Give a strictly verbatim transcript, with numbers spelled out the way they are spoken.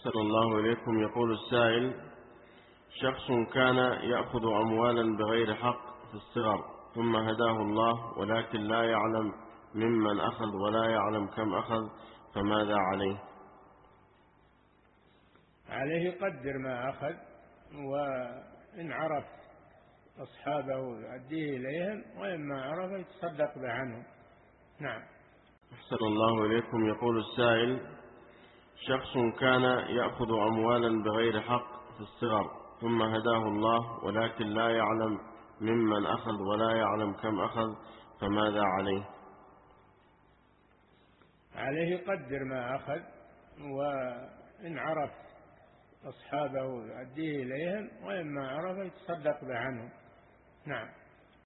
أحسن الله إليكم. يقول السائل: شخص كان يأخذ أموالا بغير حق في الصغر، ثم هداه الله ولكن لا يعلم ممن أخذ ولا يعلم كم أخذ، فماذا عليه؟ عليه يقدر ما أخذ، وإن عرف أصحابه يؤديه إليهم، وإما عرف يتصدق به عنهم. نعم. أحسن الله إليكم. يقول السائل: شخص كان يأخذ أموالا بغير حق في الصغر، ثم هداه الله ولكن لا يعلم ممن أخذ ولا يعلم كم أخذ، فماذا عليه؟ عليه يقدر ما أخذ، وإن عرف أصحابه يؤديه إليهم، وإما عرف يتصدق به عنهم. نعم.